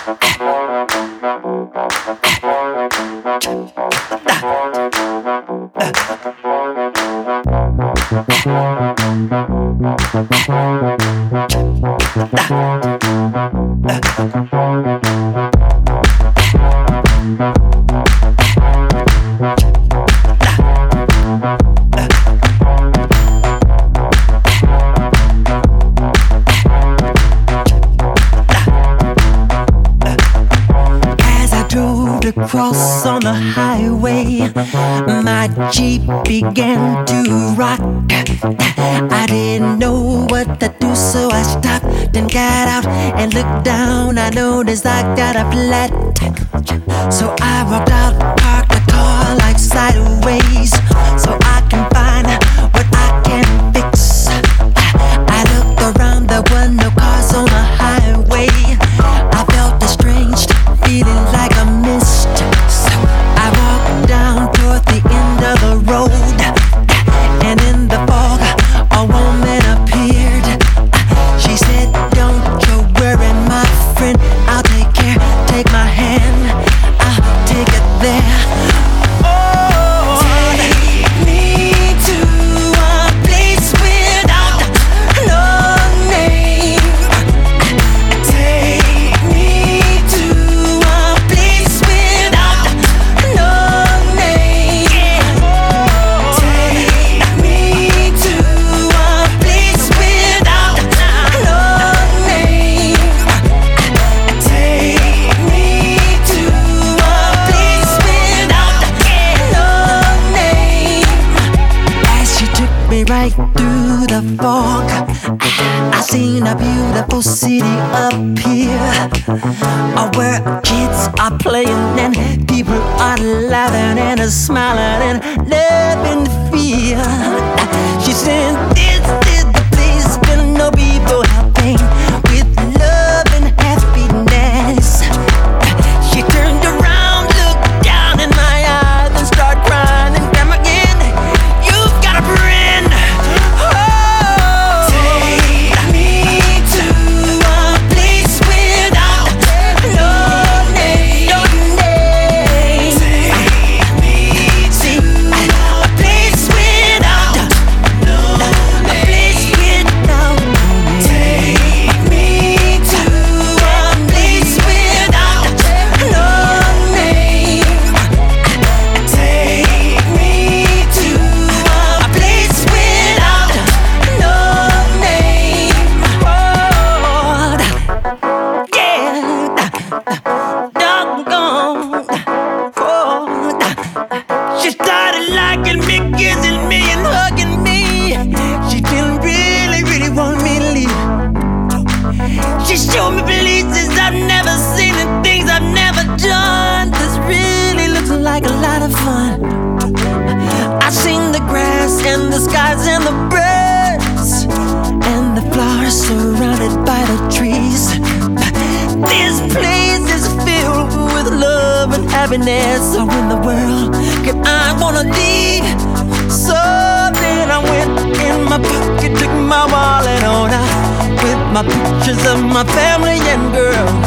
Across on the highway, my Jeep began to rock. I didn't know what to do, so I stopped and got out and looked down. I noticed I got a flat, so I walked out, parked the car like sideways, so I can find what I can fix. I looked around, there were no cars on the highway. I felt a strange feeling like a mist. So I walked down toward the end of the road, and in the fog a woman appeared. She said, "Don't you worry, my friend, I'll take care. Take my hand, I'll take it there." Oh, take me to a place without no name. Take me to a place without no name. Take me to a place without no name. Take me to a place without no name. As she took me right through the fog, I seen a beautiful city up here, where kids are playing and people are laughing and smiling and loving the feel. She said, "This is the place where no people have pain, with love and happiness." She turned around, looked down in my eyes, and started crying and come again. "You've got a friend." Oh, take me to a place without no name. No name. Take me to a place without no name. A place without no name. Take me to a place without no name. Take me to a place without no name. Oh, yeah, doggone. Oh, she started liking me, kissing me, and hugging me. She didn't really want me to leave. She showed me places I've never seen and things I've never done. This really looks like a lot of fun. I seen the grass and the skies and the birds and the flowers surrounded by the trees. This place is filled with love and happiness. So in the world can I wanna leave? So then I went in my pocket, took my wallet on out with my pictures of my family and girl.